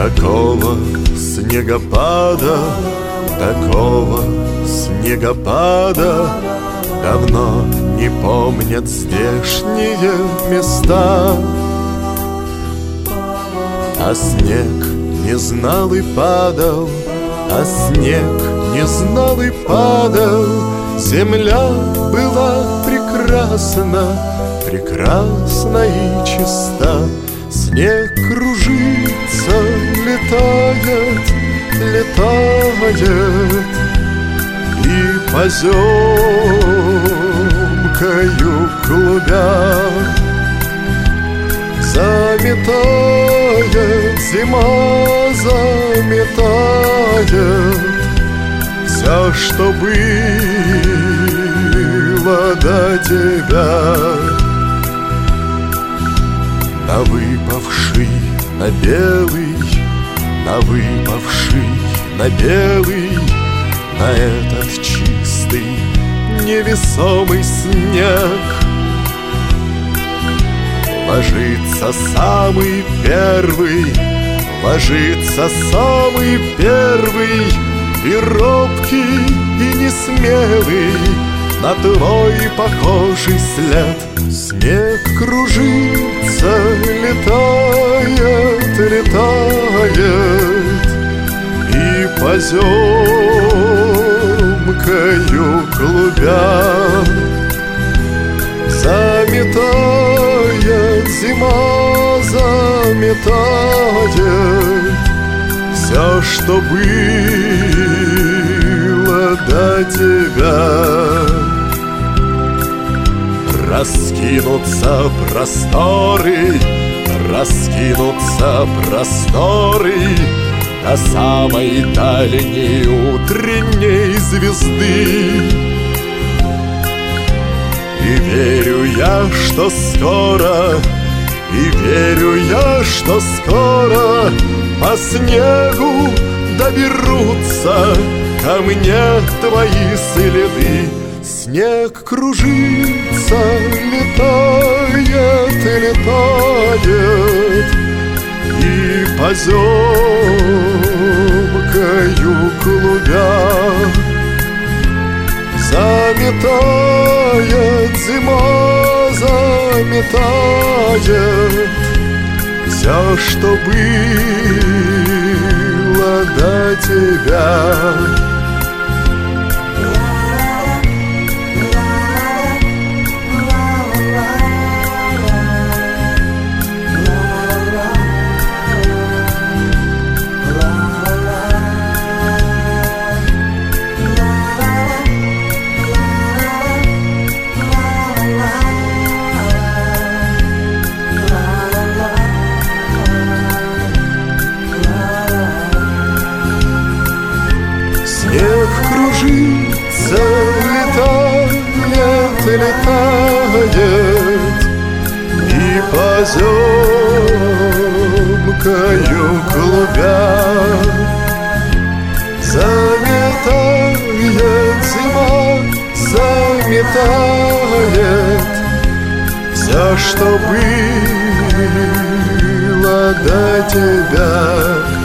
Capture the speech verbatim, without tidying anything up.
Такого снегопада, такого снегопада давно не помнят здешние места. А снег не знал и падал, а снег не знал и падал. Земля была прекрасна, прекрасна и чиста. Снег кружится, летает, летает, и поземкою клубя заметает, зима заметает все, что было до тебя. На выпавший, на белый, на выпавший, на белый, на этот чистый, невесомый снег ложится самый первый, ложится самый первый, и робкий, и несмелый на твой похожий след. Снег кружится, летает, летает, и поземкою клубя заметает, зима заметает все, что было до тебя. Раскинутся просторы, раскинутся просторы до самой дальней утренней звезды. И верю я, что скоро, и верю я, что скоро по снегу доберутся ко мне твои следы. Снег кружится, летает, летает, и поземкою клубя заметает, зима заметает все, что было до тебя. Снег кружится, летает, летает, и поземкою клубя заметает, зима заметает все, что было до тебя.